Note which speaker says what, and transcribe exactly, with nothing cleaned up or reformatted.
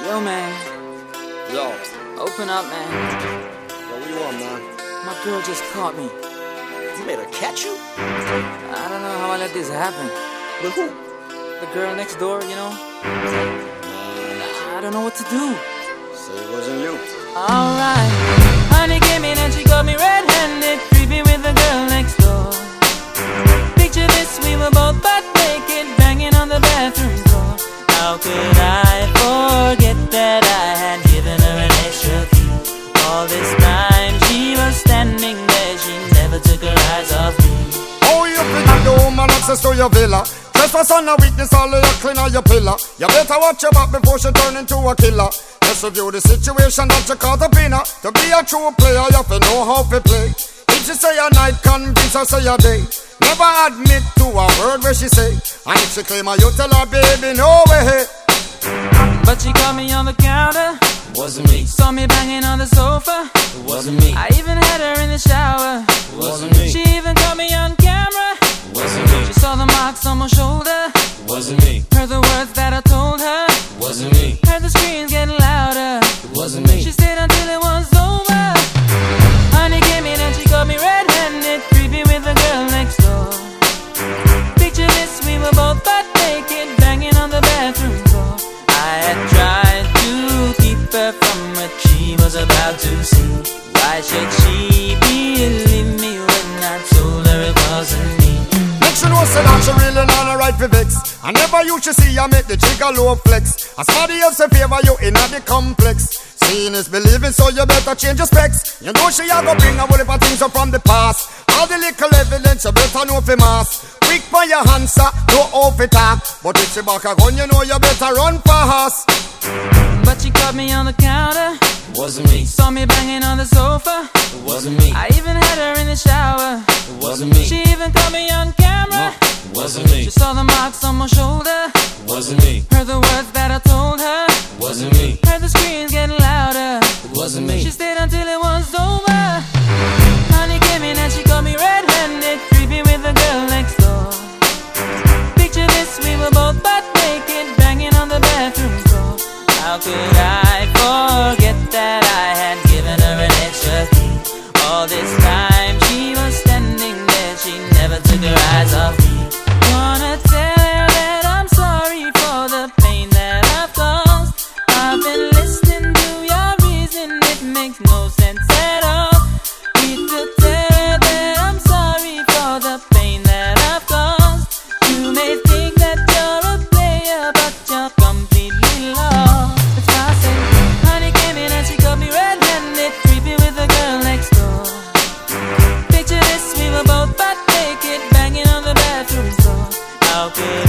Speaker 1: Yo, man.
Speaker 2: Yo.
Speaker 1: Open up, man.
Speaker 2: Yo, what you want, man?
Speaker 1: My girl just caught me.
Speaker 2: You made her catch you?
Speaker 1: I don't know how I let this happen.
Speaker 2: With who?
Speaker 1: The girl next door, you know? I don't know what to do.
Speaker 2: Say it wasn't you.
Speaker 1: Alright. Honey came in and she got me red-handed, creepy with the girl next door. Picture this, we were both butt naked, banging on the bathroom floor. How could I forget that I had given her an extra key? All this time she was standing there, she never took her eyes off me.
Speaker 3: Oh, you figure the woman access to your villa. Trespass on a weakness, all of your clean on your pillar. You better watch your back before she turn into a killer. Just review the situation that you caught up in her. To be a true player, you have to know how to play. If she say a night, convince her say a day. Never admit to a word where she say. And if she claim her, you tell her, baby, no way.
Speaker 1: But she caught me on the counter.
Speaker 4: Wasn't me.
Speaker 1: Saw me banging on the sofa.
Speaker 4: Wasn't me.
Speaker 1: I even had her in the shower.
Speaker 4: Wasn't me.
Speaker 1: She even caught me on camera.
Speaker 4: Wasn't me.
Speaker 1: She saw the marks on my shoulder.
Speaker 4: Wasn't me.
Speaker 1: Heard the words that I told her.
Speaker 4: Wasn't me.
Speaker 1: Heard the screams getting louder.
Speaker 4: Wasn't me.
Speaker 1: She stayed until it was over. Honey came in and she got me red-handed, creepy with the girl next door. Picture this, we were both butt naked, banging on the bathroom floor. I had tried to keep her from what she was about to see. Why should she believe me when I told her it wasn't me?
Speaker 3: Make sure you know say that she really not a right for vex. I never used to see her make the jigger low flex. As somebody else in favor you in the complex. Seeing is believing, so you better change your specs. You know she a go bring a whole heap of things up from the past. All the little evidence you better know for mass. Quick for your answer, no off it talk. But if she back a gun, you know you better run fast.
Speaker 1: But she caught me on the counter.
Speaker 4: Wasn't me.
Speaker 1: Saw me banging on the sofa.
Speaker 4: Wasn't me.
Speaker 1: I even had her in the shower.
Speaker 4: Wasn't me.
Speaker 1: She even caught me on camera.
Speaker 4: Wasn't me.
Speaker 1: She saw the marks on my shoulder.
Speaker 4: Wasn't me.
Speaker 1: Heard the words that I told her.
Speaker 4: Wasn't me.
Speaker 1: Heard the screams getting louder.
Speaker 4: Wasn't me.
Speaker 1: She stayed until it was over. Honey came in and she got me red-handed, creepy with the girl next door. Picture this, we were both butt naked, banging on the bathroom floor. How could I forget that I had given her an extra key? All this time she was standing there, she never took her eyes off me. Wanna tell her that I'm sorry for the pain that I've caused. I've been listening to your reason, it makes no sense at all. Need to tell her that I'm sorry for the pain that I've caused. You may think that you're a player, but you're completely lost. That's why I say, honey came in and she got me red-handed, creepy with the girl next door. Picture this, we were both butt naked, banging on the bathroom floor. How could